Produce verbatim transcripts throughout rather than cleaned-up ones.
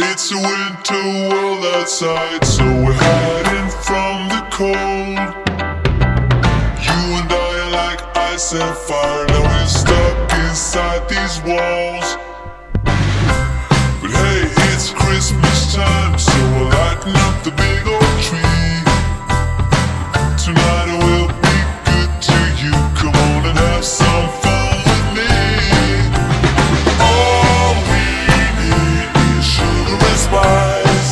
It's a winter world outside, so we're hiding from the cold. You and I are like ice and fire, now we're stuck inside these walls. But hey, it's Christmas time, so we'll lighten up the big old tree. Tonight I will be good to you, come on and have some fun with me. All we need is sugar and spice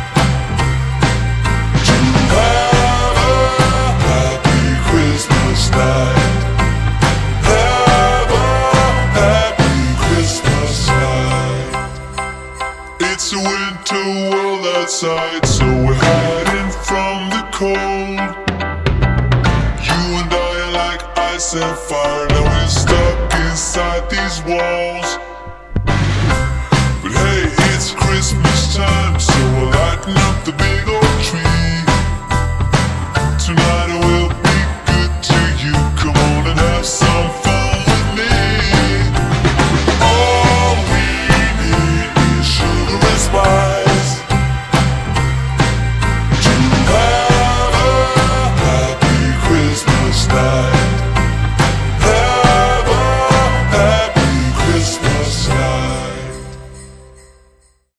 to have a happy Christmas night. Have a happy Christmas night. It's a winter world outside, so we're hiding from the cold. You and I are like ice and fire, now we're stuck inside these walls. But hey, it's Christmas time, so we'll lighten up the big old tree. Tonight I will be good to you, come on and have some fun with me. All we need is sugar and spice to have a happy Christmas night.